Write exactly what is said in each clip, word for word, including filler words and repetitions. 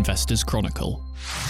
Investors Chronicle.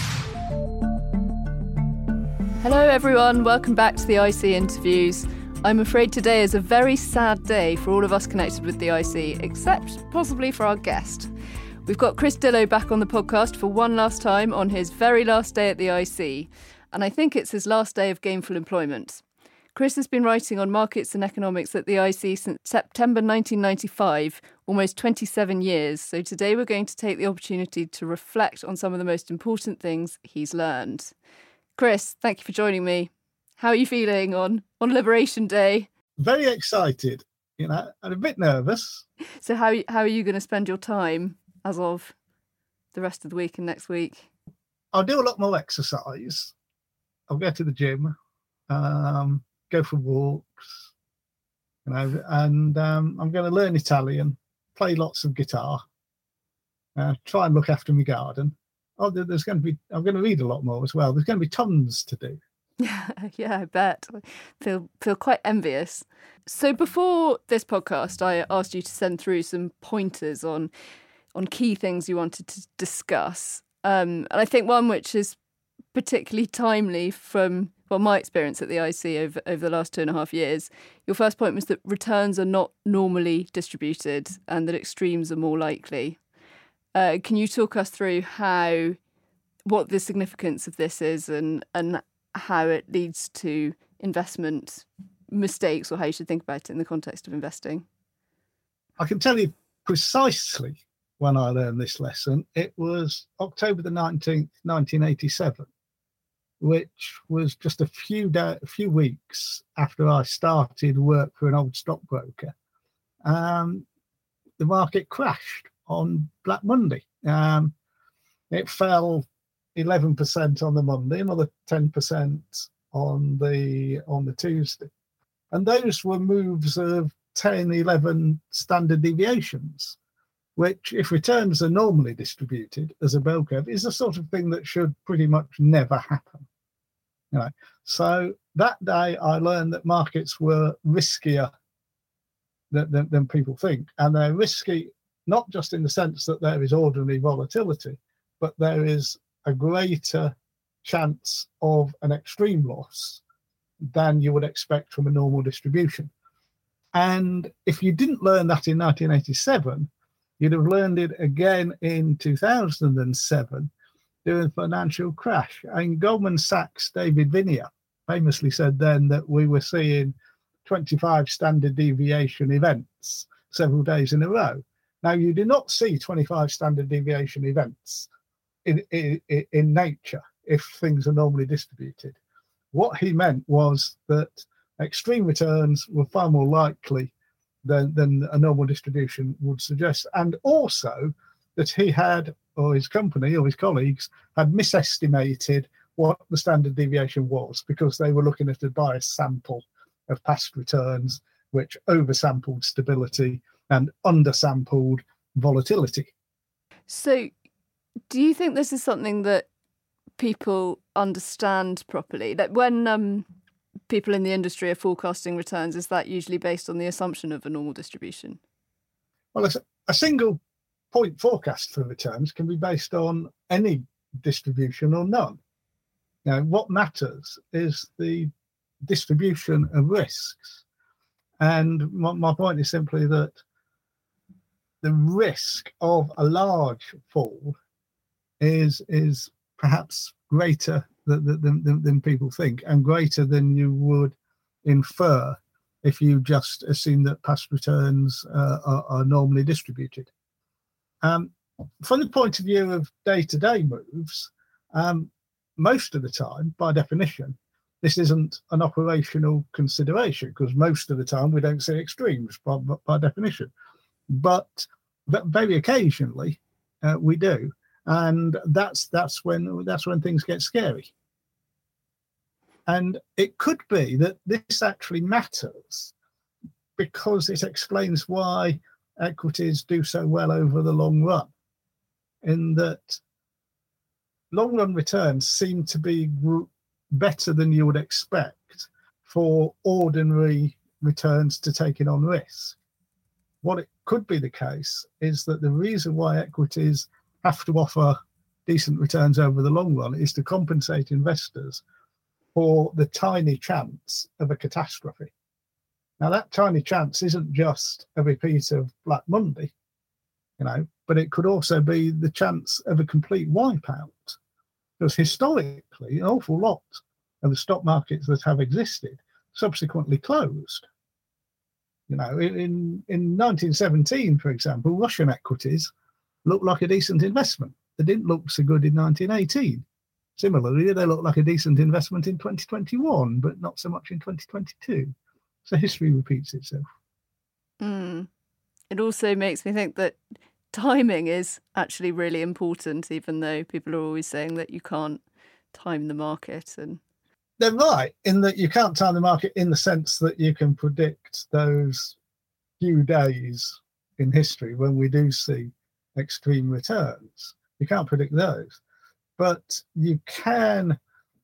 Hello everyone, welcome back to the I C interviews. I'm afraid today is a very sad day for all of us connected with the I C, except possibly for our guest. We've got Chris Dillo back on the podcast for one last time on his very last day at the I C, and I think it's his last day of gainful employment. Chris has been writing on markets and economics at the I C since September nineteen ninety-five, almost twenty-seven years, so today we're going to take the opportunity to reflect on some of the most important things he's learned. Chris, thank you for joining me. How are you feeling on, on Liberation Day? Very excited, you know, and a bit nervous. So how, how are you going to spend your time as of the rest of the week and next week? I'll do a lot more exercise. I'll go to the gym, um, go for walks, you know, and um, I'm going to learn Italian, play lots of guitar, uh, try and look after my garden. Oh, there's going to be, I'm going to read a lot more as well. There's going to be tons to do. Yeah, yeah, I bet. I feel feel quite envious. So before this podcast, I asked you to send through some pointers on on key things you wanted to discuss. Um, and I think one which is particularly timely from well, my experience at the I C over, over the last two and a half years, your first point was that returns are not normally distributed and that extremes are more likely. Uh, can you talk us through how, what the significance of this is and, and how it leads to investment mistakes or how you should think about it in the context of investing? I can tell you precisely when I learned this lesson. It was October the nineteenth, nineteen eighty-seven, which was just a few da- a few weeks after I started work for an old stockbroker. Um, the market crashed on Black Monday. Um, it fell eleven percent on the Monday, another ten percent on the on the Tuesday. And those were moves of ten, eleven standard deviations, which, if returns are normally distributed as a bell curve, is the sort of thing that should pretty much never happen. You know, so that day I learned that markets were riskier than, than, than people think. And they're risky not just in the sense that there is ordinary volatility, but there is a greater chance of an extreme loss than you would expect from a normal distribution. And if you didn't learn that in nineteen eighty-seven, you'd have learned it again in two thousand seven during the financial crash. And Goldman Sachs' David Viniar famously said then that we were seeing twenty-five standard deviation events several days in a row. Now, you do not see twenty-five standard deviation events in, in, in nature if things are normally distributed. What he meant was that extreme returns were far more likely than, than a normal distribution would suggest. And also that he had, or his company or his colleagues, had misestimated what the standard deviation was because they were looking at a biased sample of past returns, which oversampled stability and undersampled volatility. So do you think this is something that people understand properly? That when um, people in the industry are forecasting returns, is that usually based on the assumption of a normal distribution? Well, a single point forecast for returns can be based on any distribution or none. Now, what matters is the distribution of risks. And my, my point is simply that the risk of a large fall is is perhaps greater than, than, than, than people think, and greater than you would infer if you just assume that past returns uh, are, are normally distributed. Um, from the point of view of day-to-day moves, um, most of the time, by definition, this isn't an operational consideration because most of the time we don't see extremes by, by definition. But, but very occasionally uh, we do, and that's that's when that's when things get scary. And it could be that this actually matters because it explains why equities do so well over the long run, in that long run returns seem to be better than you would expect for ordinary returns to taking on risk. What it could be the case is that the reason why equities have to offer decent returns over the long run is to compensate investors for the tiny chance of a catastrophe. Now, that tiny chance isn't just a repeat of Black Monday, you know, but it could also be the chance of a complete wipeout. Because historically, an awful lot of the stock markets that have existed subsequently closed. You know, in, in nineteen seventeen, for example, Russian equities looked like a decent investment. They didn't look so good in nineteen eighteen. Similarly, they look like a decent investment in twenty twenty-one, but not so much in twenty twenty-two. So history repeats itself. Mm. It also makes me think that timing is actually really important, even though people are always saying that you can't time the market. And they're right in that you can't time the market in the sense that you can predict those few days in history when we do see extreme returns. You can't predict those, but you can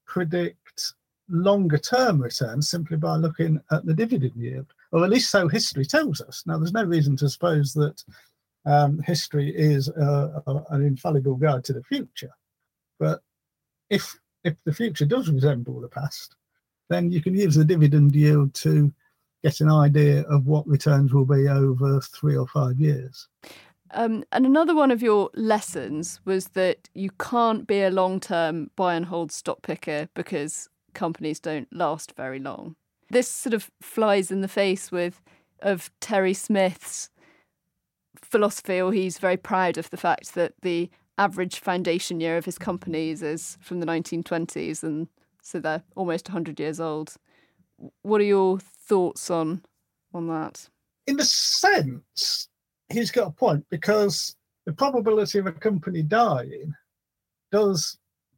predict longer term returns simply by looking at the dividend yield, or at least so history tells us. Now, there's no reason to suppose that um, history is uh, a, an infallible guide to the future, but if if the future does resemble the past, then you can use the dividend yield to get an idea of what returns will be over three or five years. Um, and another one of your lessons was that you can't be a long-term buy and hold stock picker because companies don't last very long. This sort of flies in the face with of Terry Smith's philosophy, or he's very proud of the fact that the average foundation year of his companies is from the nineteen twenties, and so they're almost one hundred years old. What are your thoughts on on that? In a sense, he's got a point, because the probability of a company dying does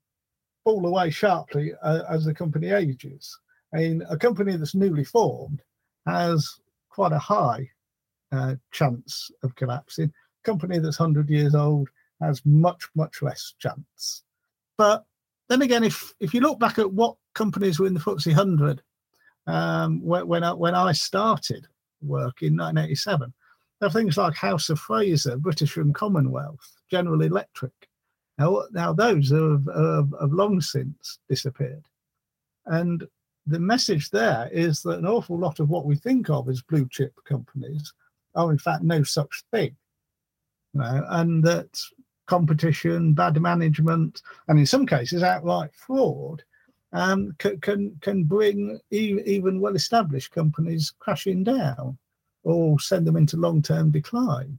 fall away sharply uh, as the company ages. I mean, a company that's newly formed has quite a high uh, chance of collapsing. A company that's one hundred years old has much, much less chance. But then again, if if you look back at what companies were in the F T S E one hundred um, when, when, I, when I started work in nineteen eighty-seven, there are things like House of Fraser, British and Commonwealth, General Electric. Now, now those have, have, have long since disappeared. And the message there is that an awful lot of what we think of as blue chip companies are in fact no such thing. You know, and that competition, bad management, and in some cases outright fraud um, can, can, can bring e- even well-established companies crashing down or send them into long-term decline.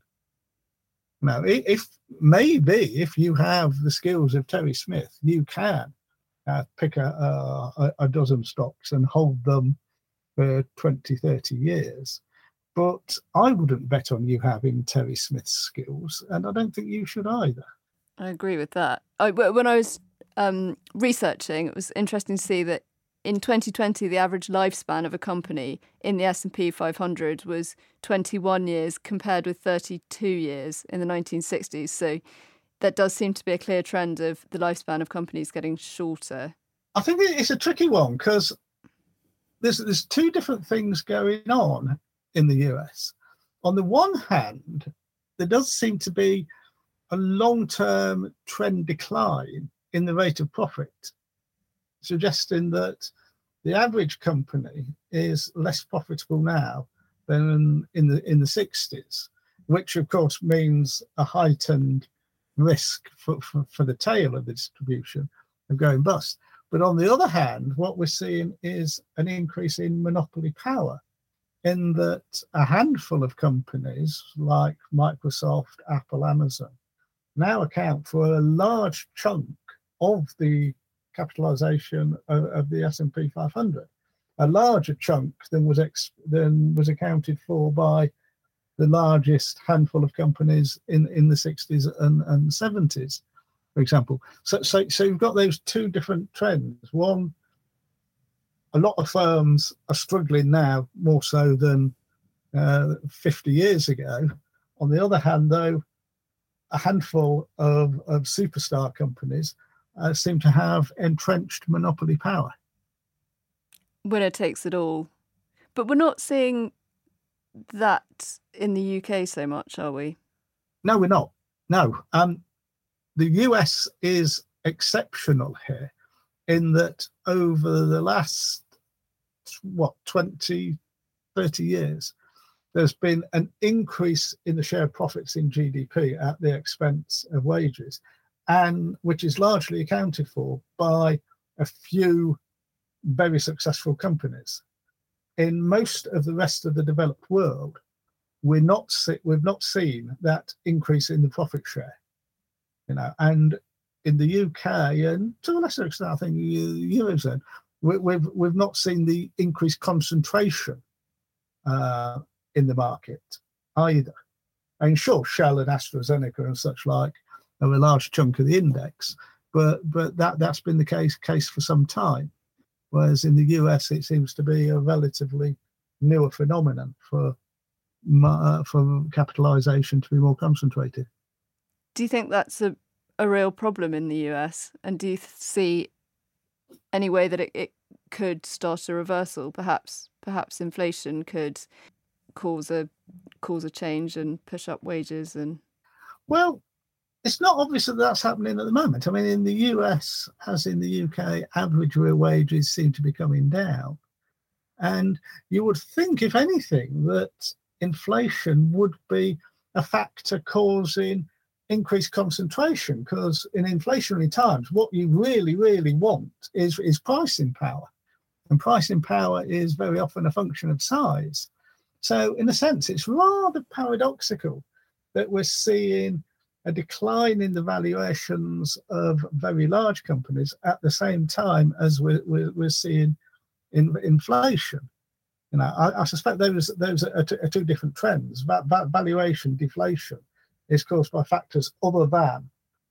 Now, if maybe if you have the skills of Terry Smith, you can uh, pick a, a, a dozen stocks and hold them for twenty, thirty years. But I wouldn't bet on you having Terry Smith's skills, and I don't think you should either. I agree with that. I, when I was um, researching, it was interesting to see that in twenty twenty, the average lifespan of a company in the S and P five hundred was twenty-one years compared with thirty-two years in the nineteen sixties. So that does seem to be a clear trend of the lifespan of companies getting shorter. I think it's a tricky one because there's, there's two different things going on in the U S. On the one hand, there does seem to be a long-term trend decline in the rate of profit, suggesting that the average company is less profitable now than in the in the sixties, which of course means a heightened risk for, for, for the tail of the distribution of going bust. But on the other hand, what we're seeing is an increase in monopoly power, in that a handful of companies like Microsoft, Apple, Amazon now account for a large chunk of the capitalization of, of the S and P five hundred, a larger chunk than was ex, than was accounted for by the largest handful of companies in, in the sixties and, and seventies, for example. So, so, so you've got those two different trends. One, a lot of firms are struggling now more so than uh, fifty years ago. On the other hand, though, a handful of, of superstar companies uh, seem to have entrenched monopoly power. Winner takes it all. But we're not seeing that in the U K so much, are we? No, we're not. No. Um, the U S is exceptional here in that over the last, what, twenty, thirty years, there's been an increase in the share of profits in G D P at the expense of wages, and which is largely accounted for by a few very successful companies. In most of the rest of the developed world, we're not see, we've not seen that increase in the profit share, you know. And in the U K and to a lesser extent, I think the Eurozone, we, we've we've not seen the increased concentration uh, in the market either. And sure, Shell and AstraZeneca and such like are a large chunk of the index, but but that that's been the case case for some time. Whereas in the U S, it seems to be a relatively newer phenomenon for uh, for capitalisation to be more concentrated. Do you think that's a, a real problem in the U S? And do you see any way that it, it could start a reversal? Perhaps perhaps inflation could cause a cause a change and push up wages and well, it's not obvious that that's happening at the moment. I mean, in the U S, as in the U K, average real wages seem to be coming down. And you would think, if anything, that inflation would be a factor causing increased concentration, because in inflationary times, what you really, really want is, is pricing power. And pricing power is very often a function of size. So in a sense, it's rather paradoxical that we're seeing a decline in the valuations of very large companies at the same time as we're, we're, we're seeing in, inflation. You know, I, I suspect those those are, are two different trends. Va- va- valuation deflation is caused by factors other than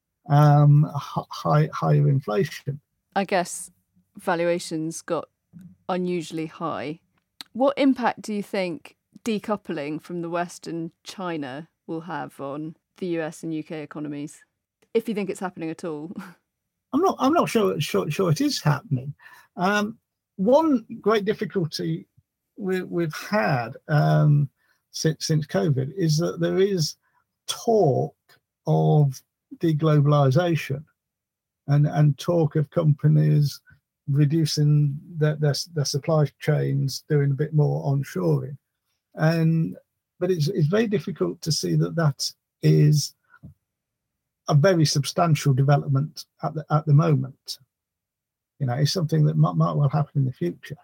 um, high, higher inflation. I guess valuations got unusually high. What impact do you think decoupling from the West and China will have on the U S and U K economies, if you think it's happening at all? I'm not. I'm not sure. Sure, sure it is happening. Um, one great difficulty we, we've had um, since since COVID is that there is talk of deglobalization and and talk of companies reducing their their, their supply chains, doing a bit more onshoring, and but it's it's very difficult to see that that is a very substantial development at the at the moment. You know, it's something that might, might well happen in the future,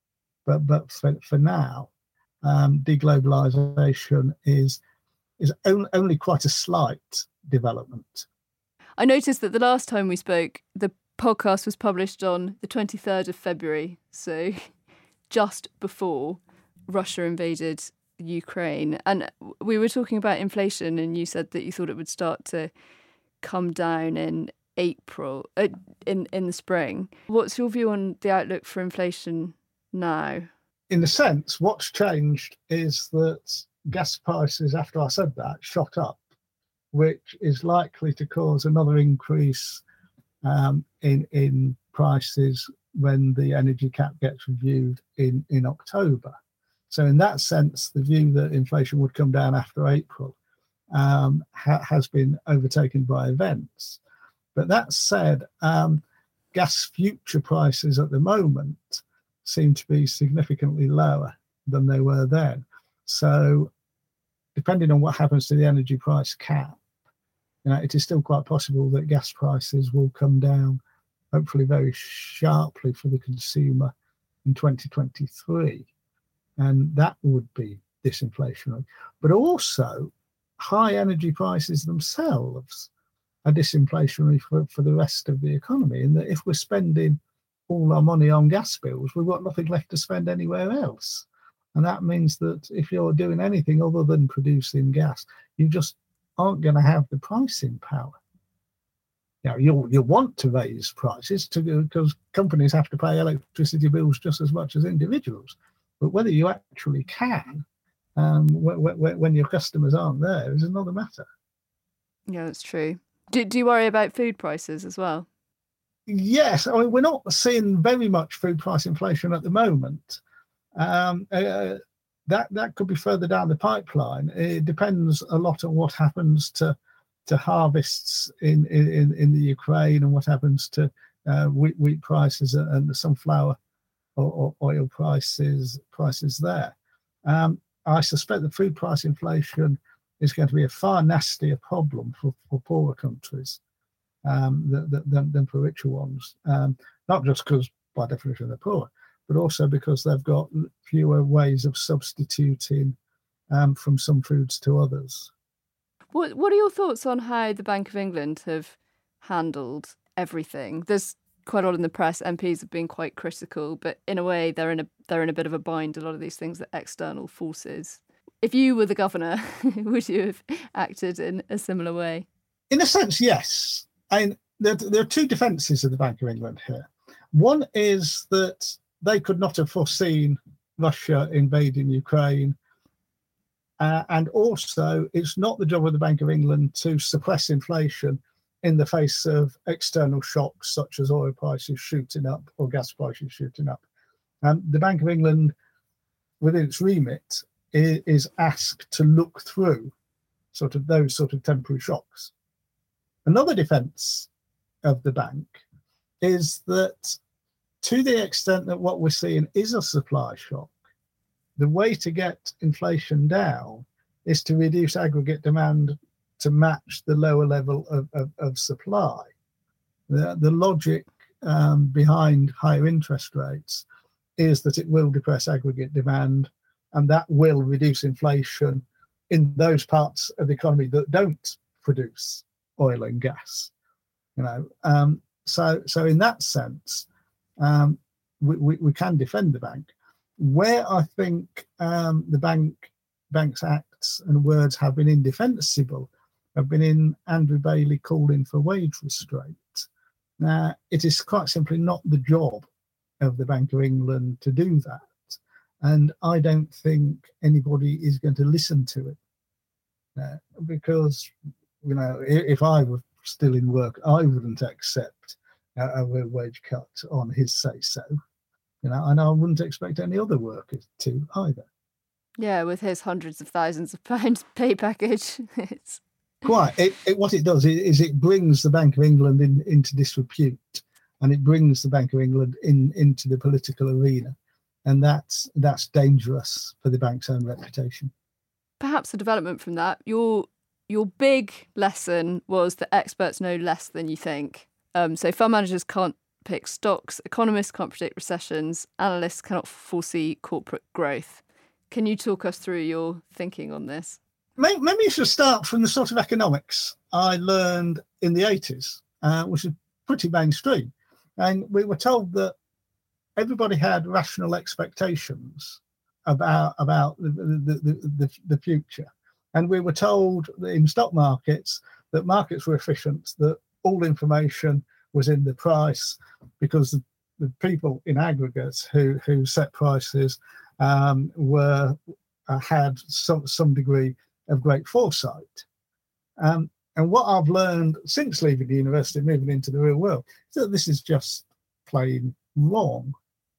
but but for, for now, um, deglobalization is is only, only quite a slight development. I noticed that the last time we spoke, the podcast was published on the twenty-third of February, so just before Russia invaded Ukraine, and we were talking about inflation, and you said that you thought it would start to come down in April, uh, in in the spring. What's your view on the outlook for inflation now? In a sense, what's changed is that gas prices, after I said that, shot up, which is likely to cause another increase um, in in prices when the energy cap gets reviewed in in October. So in that sense, the view that inflation would come down after April um, ha- has been overtaken by events. But that said, um, gas future prices at the moment seem to be significantly lower than they were then. So depending on what happens to the energy price cap, you know, it is still quite possible that gas prices will come down, hopefully very sharply for the consumer in twenty twenty-three. And that would be disinflationary. But also, high energy prices themselves are disinflationary for, for the rest of the economy, in that if we're spending all our money on gas bills, we've got nothing left to spend anywhere else. And that means that if you're doing anything other than producing gas, you just aren't going to have the pricing power. You know, you'll, you'll want to raise prices to, because companies have to pay electricity bills just as much as individuals. But whether you actually can, um, when, when your customers aren't there, is another matter. Yeah, that's true. Do, do you worry about food prices as well? Yes, I mean, we're not seeing very much food price inflation at the moment. Um, uh, that that could be further down the pipeline. It depends a lot on what happens to to harvests in, in, in the Ukraine and what happens to uh, wheat, wheat prices and the sunflower or, or oil prices prices there. Um, I suspect that food price inflation is going to be a far nastier problem for, for poorer countries um, than, than, than for richer ones. Um, not just because, by definition, they're poor, but also because they've got fewer ways of substituting um, from some foods to others. What What are your thoughts on how the Bank of England have handled everything? There's quite a lot in the press. M Ps have been quite critical, but in a way, they're in a they're in a bit of a bind. A lot of these things are external forces. If you were the governor, would you have acted in a similar way? In a sense, yes. And there, there are two defences of the Bank of England here. One is that they could not have foreseen Russia invading Ukraine. Uh, and also, it's not the job of the Bank of England to suppress inflation in the face of external shocks, such as oil prices shooting up or gas prices shooting up. Um, the Bank of England, within its remit, is, is asked to look through sort of those sort of temporary shocks. Another defence of the bank is that, to the extent that what we're seeing is a supply shock, the way to get inflation down is to reduce aggregate demand to match the lower level of, of, of supply. The, the logic um, behind higher interest rates is that it will depress aggregate demand, and that will reduce inflation in those parts of the economy that don't produce oil and gas. You know, um, so so in that sense, um, we, we, we can defend the bank. Where I think um, the bank bank's acts and words have been indefensible have been in Andrew Bailey calling for wage restraint. Now, it is quite simply not the job of the Bank of England to do that. And I don't think anybody is going to listen to it. Uh, because, you know, if I were still in work, I wouldn't accept a, a wage cut on his say-so. You know, and I wouldn't expect any other worker to either. Yeah, with his hundreds of thousands of pounds pay package. it's... Quite. It, it, what it does is it brings the Bank of England in, into disrepute, and it brings the Bank of England in into the political arena. And that's that's dangerous for the bank's own reputation. Perhaps a development from that. Your your big lesson was that experts know less than you think. Um, so fund managers can't pick stocks, economists can't predict recessions, analysts cannot foresee corporate growth. Can you talk us through your thinking on this? Maybe you should start from the sort of economics I learned in the eighties, uh, which is pretty mainstream. And we were told that everybody had rational expectations about about the, the, the, the future. And we were told that in stock markets that markets were efficient, that all information was in the price, because the, the people in aggregate who, who set prices um, were uh, had some, some degree of great foresight. Um, and what I've learned since leaving the university and moving into the real world is that this is just plain wrong.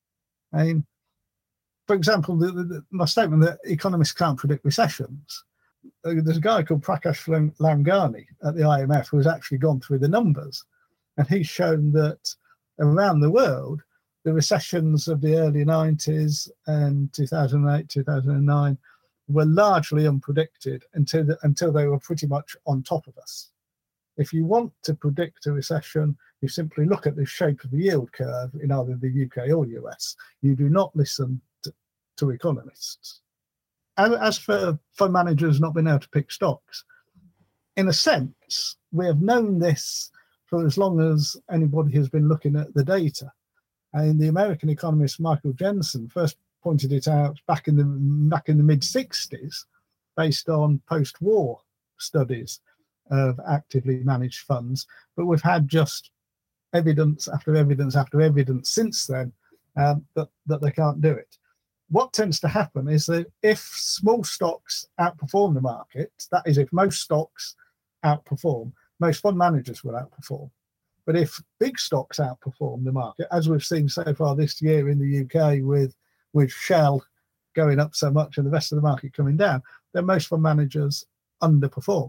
I mean, for example, the, the, my statement that economists can't predict recessions, uh, there's a guy called Prakash Lamgani at the I M F who has actually gone through the numbers, and he's shown that around the world, the recessions of the early nineties and two thousand eight, two thousand nine were largely unpredicted until the, until they were pretty much on top of us. If you want to predict a recession, you simply look at the shape of the yield curve in either the U K or U S. You do not listen to, to economists. As, as for fund managers not being able to pick stocks, in a sense, we have known this for as long as anybody has been looking at the data. And the American economist Michael Jensen first pointed it out back in the back in the mid sixties, based on post-war studies of actively managed funds. But we've had just evidence after evidence after evidence since then um, that, that they can't do it. What tends to happen is that if small stocks outperform the market, that is, if most stocks outperform, most fund managers will outperform. But if big stocks outperform the market, as we've seen so far this year in the U K with with Shell going up so much and the rest of the market coming down, then most fund managers underperform.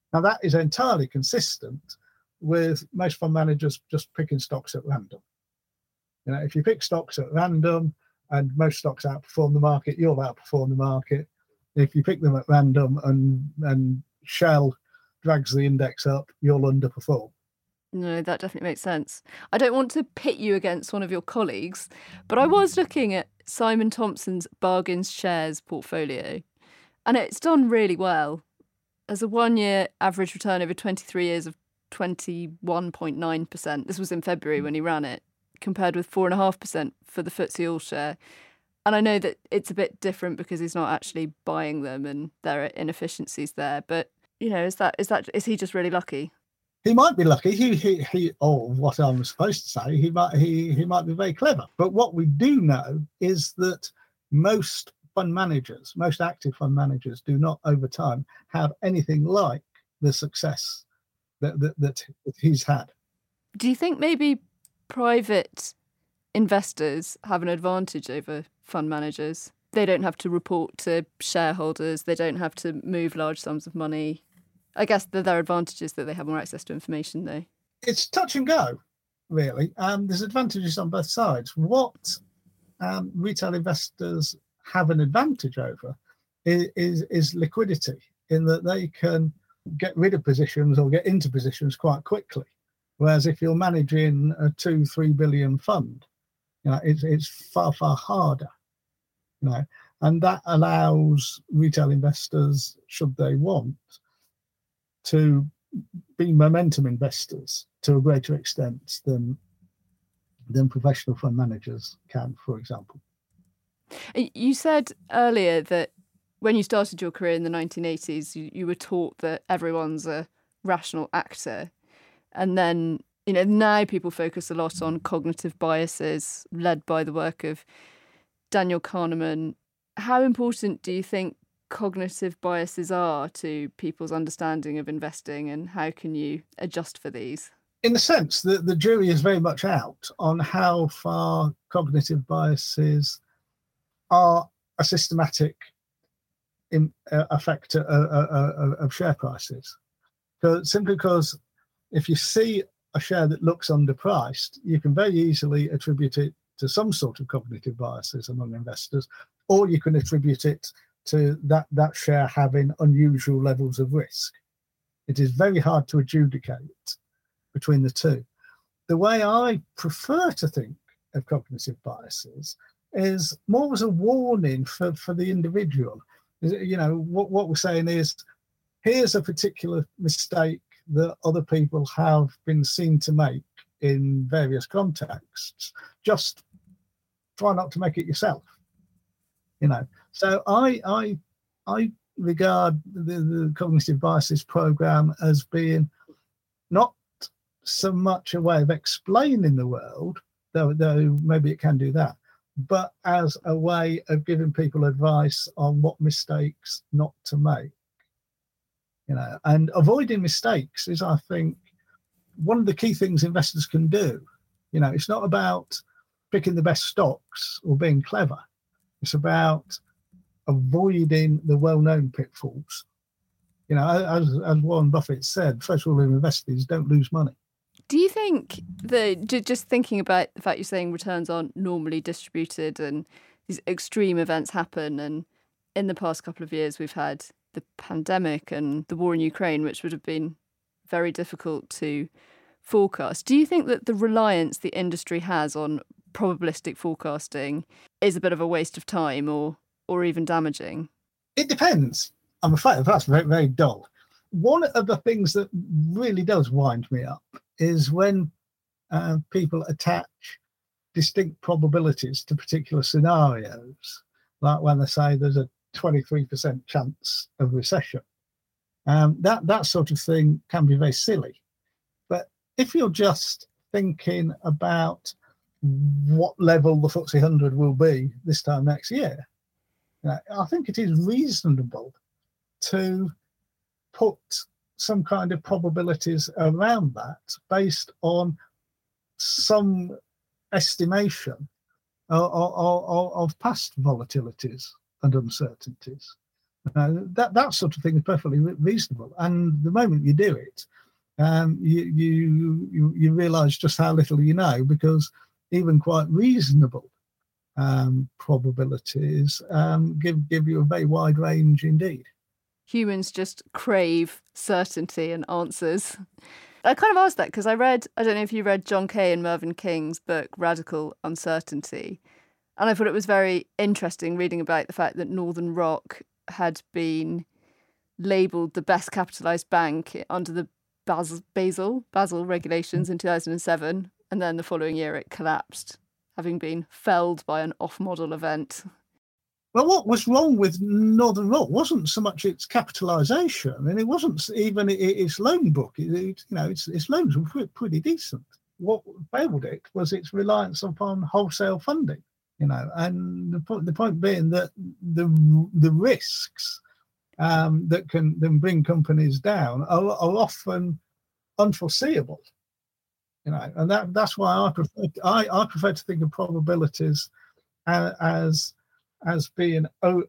Now, that is entirely consistent with most fund managers just picking stocks at random. You know, if you pick stocks at random and most stocks outperform the market, you'll outperform the market. If you pick them at random and and Shell drags the index up, you'll underperform. No, that definitely makes sense. I don't want to pit you against one of your colleagues, but I was looking at Simon Thompson's Bargains Shares portfolio, and it's done really well. There's a one-year average return over twenty-three years of twenty-one point nine percent. This was in February when he ran it, compared with four point five percent for the F T S E All Share. And I know that it's a bit different because he's not actually buying them and there are inefficiencies there. But, you know, is that is that is he just really lucky? He might be lucky. He, he, he, or what I'm supposed to say, he might, he, he might be very clever. But what we do know is that most fund managers, most active fund managers, do not over time have anything like the success that that, that, that he's had. Do you think maybe private investors have an advantage over fund managers? They don't have to report to shareholders. They don't have to move large sums of money. I guess that their advantage is that they have more access to information, though. It's touch and go, really. Um, there's advantages on both sides. What um, retail investors have an advantage over is, is, is liquidity, in that they can get rid of positions or get into positions quite quickly. Whereas if you're managing a two, three billion fund, you know, it's, it's far, far harder. You know, and that allows retail investors, should they want, to be momentum investors to a greater extent than than professional fund managers can, for example. You said earlier that when you started your career in the nineteen eighties, you, you were taught that everyone's a rational actor. And then, you know, now people focus a lot on cognitive biases, led by the work of Daniel Kahneman. How important do you think cognitive biases are to people's understanding of investing, and how can you adjust for these? In a sense, the, the jury is very much out on how far cognitive biases are a systematic in, uh, effect uh, uh, uh, of share prices. So simply because if you see a share that looks underpriced, you can very easily attribute it to some sort of cognitive biases among investors, or you can attribute it to that, that share having unusual levels of risk. It is very hard to adjudicate between the two. The way I prefer to think of cognitive biases is more as a warning for, for the individual. You know, what, what we're saying is, here's a particular mistake that other people have been seen to make in various contexts. Just try not to make it yourself. You know, so I I I regard the, the cognitive biases program as being not so much a way of explaining the world, though though maybe it can do that, but as a way of giving people advice on what mistakes not to make. You know, and avoiding mistakes is, I think, one of the key things investors can do. You know, it's not about picking the best stocks or being clever. It's about avoiding the well-known pitfalls. You know, as, as Warren Buffett said, first rule of investors, don't lose money. Do you think that, just thinking about the fact you're saying returns aren't normally distributed and these extreme events happen, and in the past couple of years we've had the pandemic and the war in Ukraine, which would have been very difficult to forecast. Do you think that the reliance the industry has on probabilistic forecasting is a bit of a waste of time, or or even damaging? It depends. I'm afraid that's very, very dull. One of the things that really does wind me up is when uh, people attach distinct probabilities to particular scenarios, like when they say there's a twenty-three percent chance of recession. Um, that, that sort of thing can be very silly. But if you're just thinking about what level the F T S E one hundred will be this time next year, you know, I think it is reasonable to put some kind of probabilities around that based on some estimation of, of, of past volatilities and uncertainties. Uh, that that sort of thing is perfectly re- reasonable. And the moment you do it, um, you you you, you realise just how little you know, because even quite reasonable um, probabilities um, give give you a very wide range indeed. Humans just crave certainty and answers. I kind of asked that because I read, I don't know if you read John Kay and Mervyn King's book, Radical Uncertainty. And I thought it was very interesting reading about the fact that Northern Rock had been labelled the best capitalised bank under the Basel, Basel, Basel regulations in two thousand seven. And then the following year it collapsed, having been felled by an off-model event. Well, what was wrong with Northern Rock wasn't so much its capitalisation, and it wasn't even its loan book. It, it, you know, its, its loans were pretty decent. What failed it was its reliance upon wholesale funding. You know, and the point the point being that the the risks um, that can then bring companies down are, are often unforeseeable. You know, and that that's why I prefer I, I prefer to think of probabilities as as, as being oh,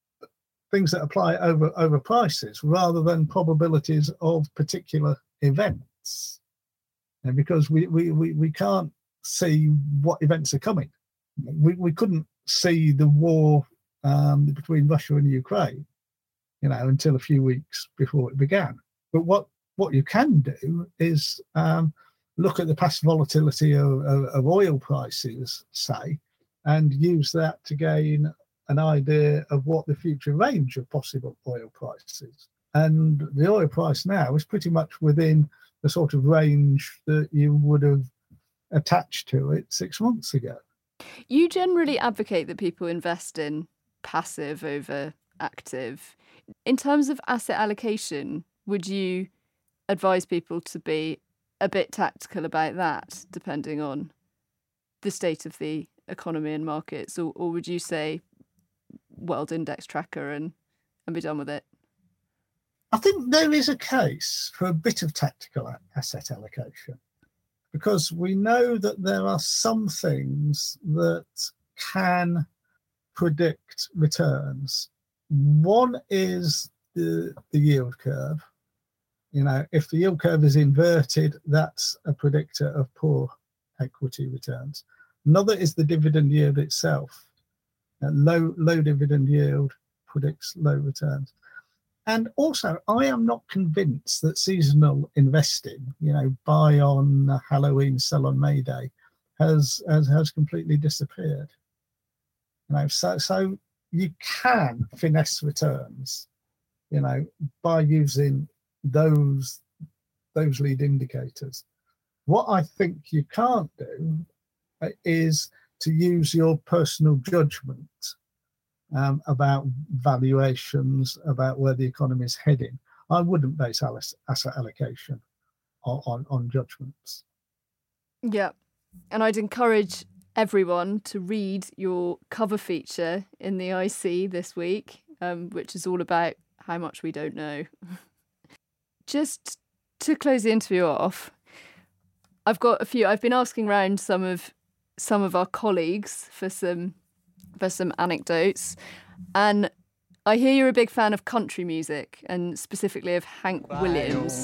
things that apply over over prices rather than probabilities of particular events. And because we we, we, we can't see what events are coming. We we couldn't see the war um, between Russia and Ukraine, you know, until a few weeks before it began. But what, what you can do is um, look at the past volatility of, of, of oil prices, say, and use that to gain an idea of what the future range of possible oil prices. And the oil price now is pretty much within the sort of range that you would have attached to it six months ago. You generally advocate that people invest in passive over active. In terms of asset allocation, would you advise people to be a bit tactical about that, depending on the state of the economy and markets? Or, or would you say World Index Tracker and, and be done with it? I think there is a case for a bit of tactical asset allocation, because we know that there are some things that can predict returns. One is the, the yield curve. You know, if the yield curve is inverted, that's a predictor of poor equity returns. Another is the dividend yield itself. Uh, low, low dividend yield predicts low returns. And also, I am not convinced that seasonal investing, you know, buy on Halloween, sell on May Day, has has, has completely disappeared. You know, so so you can finesse returns, you know, by using those those lead indicators. What I think you can't do is to use your personal judgment Um, about valuations, about where the economy is heading. I wouldn't base asset allocation on, on, on judgments. Yeah, and I'd encourage everyone to read your cover feature in the I C this week, um, which is all about how much we don't know. Just to close the interview off, I've got a few. I've been asking around some of some of our colleagues for some. for some anecdotes, and I hear you're a big fan of country music and specifically of Hank Williams.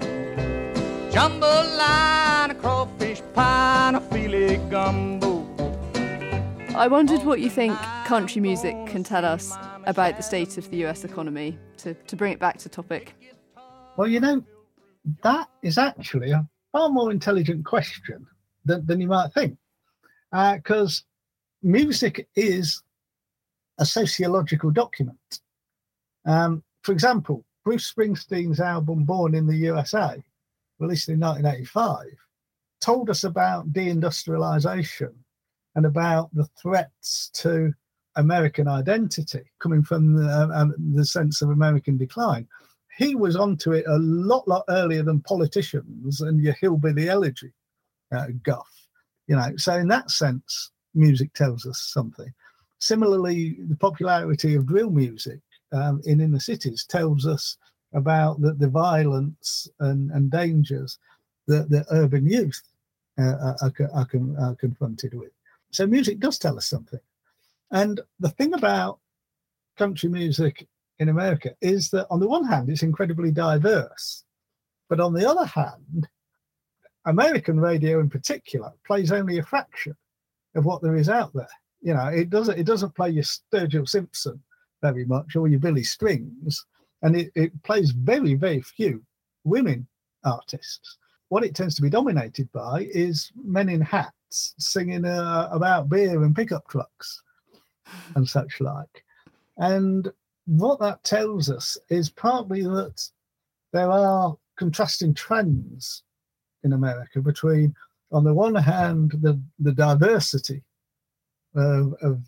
Jambalaya, crawfish pie, a filet gumbo. I wondered what you think country music can tell us about the state of the U S economy, to, to bring it back to topic. Well, you know, that is actually a far more intelligent question than, than you might think, because uh, music is a sociological document. Um, for example, Bruce Springsteen's album Born in the U S A, released in nineteen eighty-five, told us about deindustrialization and about the threats to American identity coming from the, um, the sense of American decline. He was onto it a lot, lot earlier than politicians and your hillbilly elegy uh, guff. You know, so in that sense, music tells us something. Similarly, the popularity of drill music um, in inner cities tells us about the, the violence and, and dangers that the urban youth uh, are, are, are confronted with. So music does tell us something. And the thing about country music in America is that on the one hand, it's incredibly diverse, but on the other hand, American radio in particular plays only a fraction of what there is out there. You know, it doesn't it doesn't play your Sturgill Simpson very much or your Billy Strings, and it, it plays very, very few women artists. What it tends to be dominated by is men in hats singing uh, about beer and pickup trucks and such like. And what that tells us is partly that there are contrasting trends in America between, on the one hand, the, the diversity of, of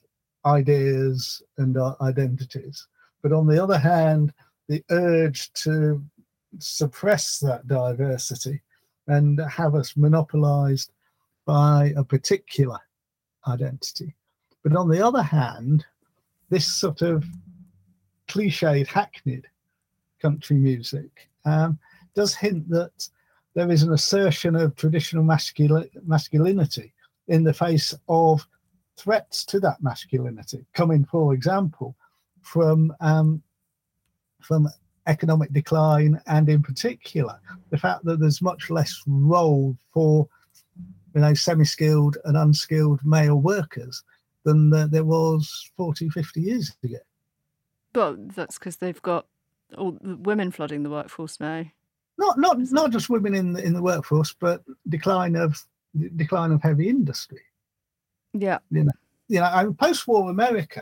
ideas and uh, identities, but on the other hand, the urge to suppress that diversity and have us monopolized by a particular identity. But on the other hand, this sort of cliched, hackneyed country music um, does hint that there is an assertion of traditional mascul- masculinity in the face of threats to that masculinity, coming, for example, from um, from economic decline, and in particular, the fact that there's much less role for, you know, semi-skilled and unskilled male workers than uh, there was forty, fifty years ago. Well, that's because they've got all the women flooding the workforce now. Not not not just women in the, in the workforce, but decline of decline of heavy industry. Yeah, you know, you know, and post-war America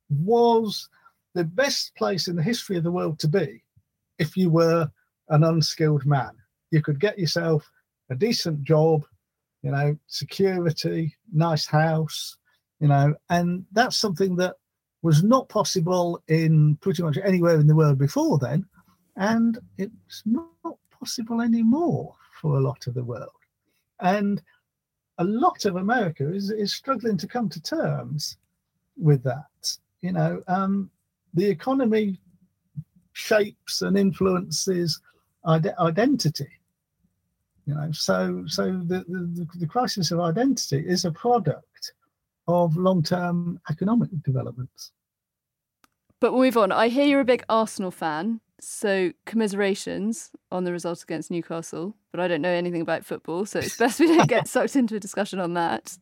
was the best place in the history of the world to be if you were an unskilled man. You could get yourself a decent job, you know, security, nice house, you know, and that's something that was not possible in pretty much anywhere in the world before then, and it's not possible anymore for a lot of the world. And a lot of America is, is struggling to come to terms with that. You know, um, the economy shapes and influences ide- identity. You know, so so the, the the crisis of identity is a product of long-term economic developments. But we'll move on. I hear you're a big Arsenal fan, so commiserations on the result against Newcastle. But I don't know anything about football, so it's best we don't get sucked into a discussion on that.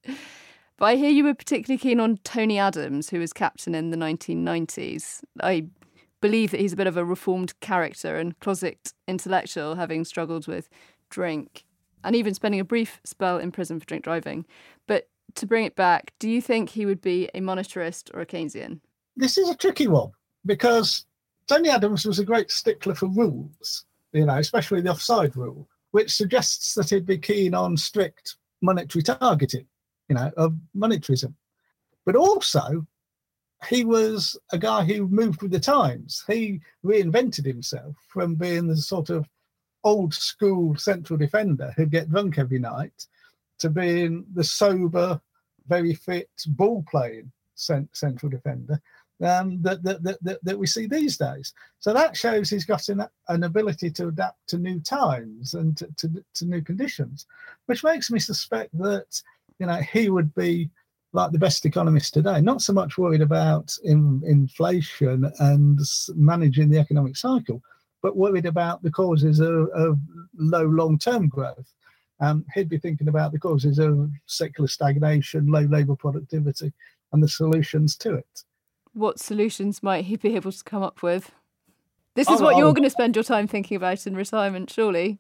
But I hear you were particularly keen on Tony Adams, who was captain in the nineteen nineties. I believe that he's a bit of a reformed character and closet intellectual, having struggled with drink and even spending a brief spell in prison for drink driving. But to bring it back, do you think he would be a monetarist or a Keynesian? This is a tricky one, because Tony Adams was a great stickler for rules, you know, especially the offside rule, which suggests that he'd be keen on strict monetary targeting, you know, of monetarism. But also, he was a guy who moved with the times. He reinvented himself from being the sort of old school central defender who'd get drunk every night to being the sober, very fit, ball playing central defender um, that, that, that, that, that we see these days. So that shows he's got an, an ability to adapt to new times and to, to, to new conditions, which makes me suspect that, you know, he would be like the best economist today, not so much worried about in, inflation and managing the economic cycle, but worried about the causes of, of low long-term growth. Um, he'd be thinking about the causes of secular stagnation, low labour productivity, and the solutions to it. What solutions might he be able to come up with? This is Oh, what oh, you're going to spend your time thinking about in retirement, surely.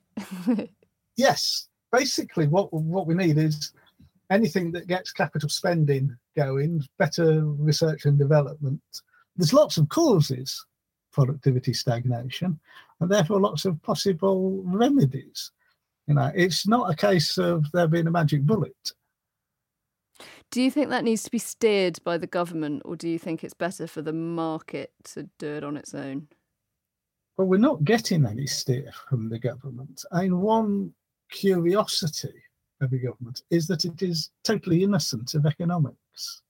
Yes. Basically, what what we need is anything that gets capital spending going, better research and development. There's lots of causes, productivity stagnation, and therefore lots of possible remedies. You know, it's not a case of there being a magic bullet. Do you think that needs to be steered by the government, or do you think it's better for the market to do it on its own? Well, we're not getting any steer from the government. I mean, one curiosity of the government is that it is totally innocent of economics.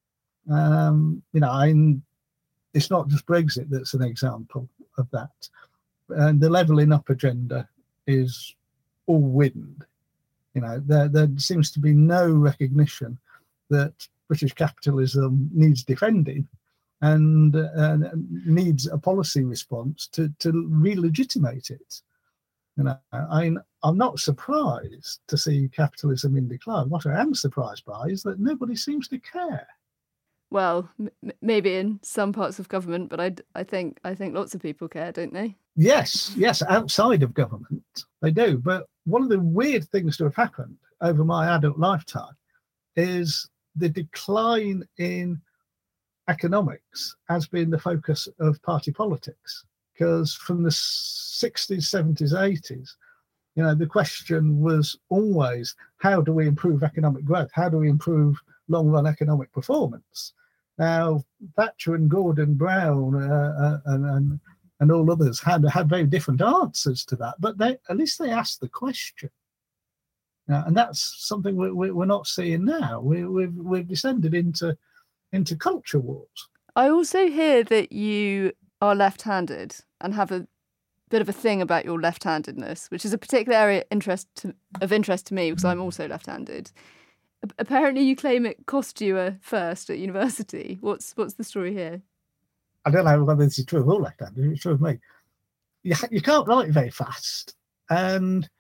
Um, you know, I mean, it's not just Brexit that's an example of that. And the levelling up agenda is all wind. You know, there, there seems to be no recognition that British capitalism needs defending, and uh, needs a policy response to, to re-legitimate it. You know, I, I'm not surprised to see capitalism in decline. What I am surprised by is that nobody seems to care. Well, m- maybe in some parts of government, but I, I think I think lots of people care, don't they? Yes, yes, outside of government they do. But one of the weird things to have happened over my adult lifetime is the decline in economics has been the focus of party politics. Because from the sixties, seventies, eighties, you know, the question was always, how do we improve economic growth? How do we improve long-run economic performance? Now, Thatcher and Gordon Brown uh, and, and and all others had had very different answers to that, but they at least they asked the question. Now, and that's something we, we, we're not seeing now. We, we've we've descended into into culture wars. I also hear that you are left-handed and have a bit of a thing about your left-handedness, which is a particular area interest to, of interest to me because I'm also left-handed. A- apparently, you claim it cost you a first at university. What's what's the story here? I don't know whether this is true of all left-handed. It's true of me. You you can't write very fast, and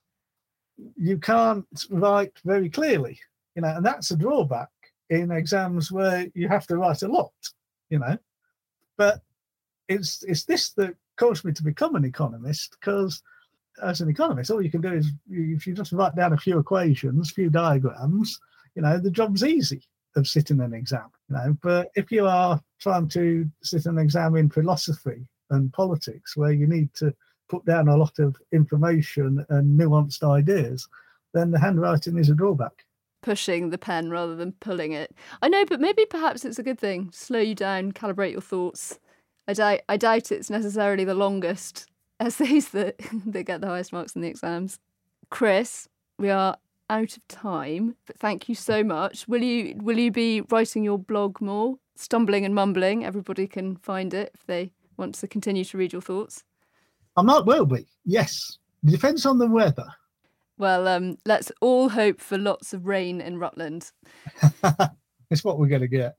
you can't write very clearly. You know, and that's a drawback in exams where you have to write a lot. You know, but it's it's this that caused me to become an economist, because as an economist, all you can do is, if you just write down a few equations, a few diagrams, you know, the job's easy of sitting an exam. You know, but if you are trying to sit an exam in philosophy and politics, where you need to put down a lot of information and nuanced ideas, then the handwriting is a drawback. Pushing the pen rather than pulling it. I know, but maybe perhaps it's a good thing. Slow you down, calibrate your thoughts. I doubt, I doubt it's necessarily the longest essays that, that get the highest marks in the exams. Chris, we are out of time, but thank you so much. Will you will you be writing your blog more? Stumbling and Mumbling, everybody can find it if they want to continue to read your thoughts. I might well be, yes. It depends on the weather. Well, um, let's all hope for lots of rain in Rutland. It's what we're going to get.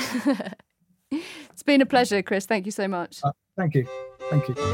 It's been a pleasure, Chris. Thank you so much. Uh, thank you. Thank you.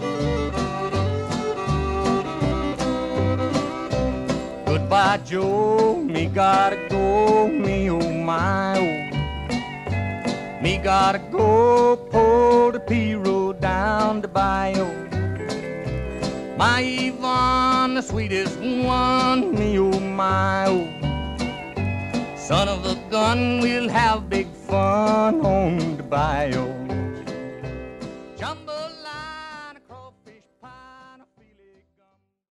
Goodbye, Joe. Me gotta go. Me oh my oh. Me gotta go. Pull the P-road down the bayou. My Yvonne, the sweetest one, me oh my oh. Son of a gun, we'll have big fun on the bayou.